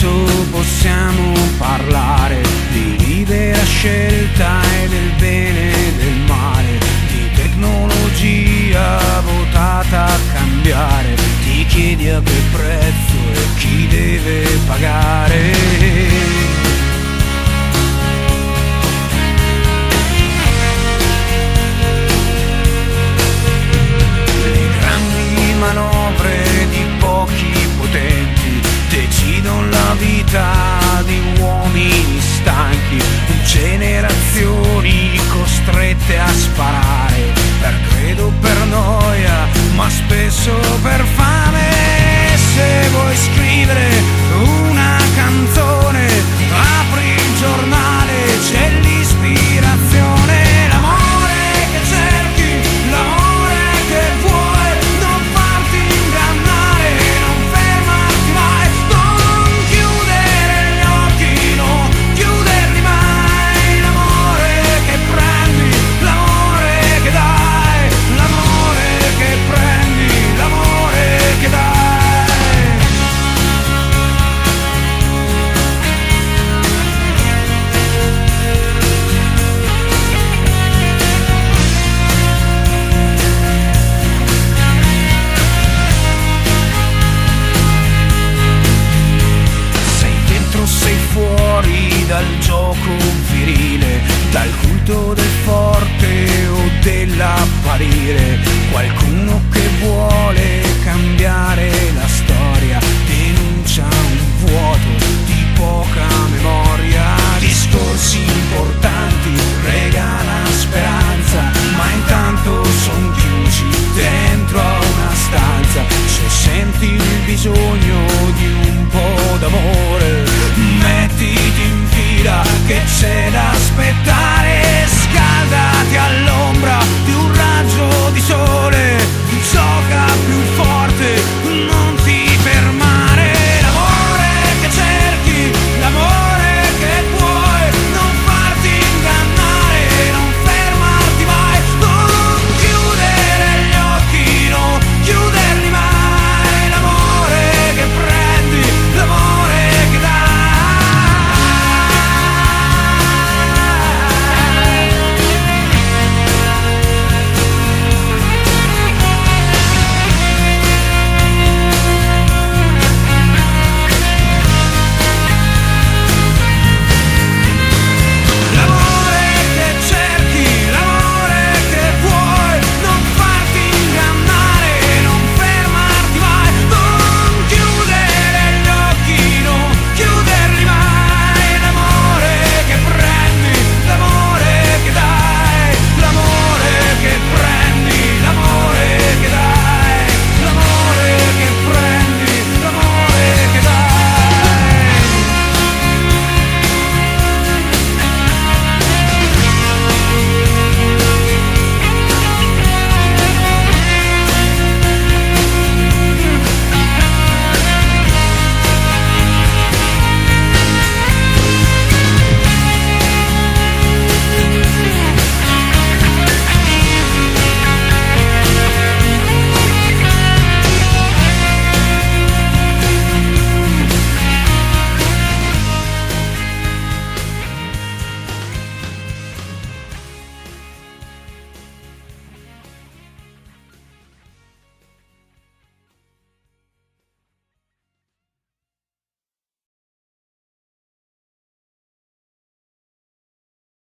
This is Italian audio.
adesso possiamo parlare di libera scelta e del bene e del male, di tecnologia votata a cambiare. Ti chiedi a che prezzo e chi deve pagare. Manovre di pochi potenti decidono la vita di uomini stanchi, generazioni costrette a sparare per credo, per noia, ma spesso per fare